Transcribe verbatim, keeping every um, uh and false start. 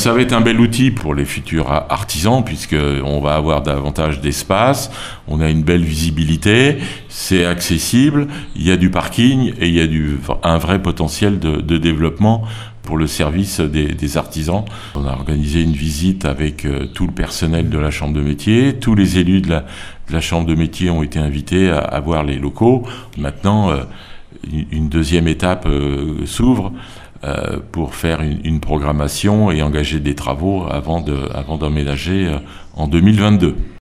ça va être un bel outil pour les futurs artisans, puisqu'on va avoir davantage d'espace, on a une belle visibilité, c'est accessible, il y a du parking et il y a du, un vrai potentiel de, de développement pour le service des, des artisans. On a organisé une visite avec euh, tout le personnel de la Chambre de métier. Tous les élus de la, de la Chambre de métier ont été invités à, à voir les locaux. Maintenant, euh, une deuxième étape euh, s'ouvre euh, pour faire une, une programmation et engager des travaux avant de, avant d'emménager euh, en deux mille vingt-deux.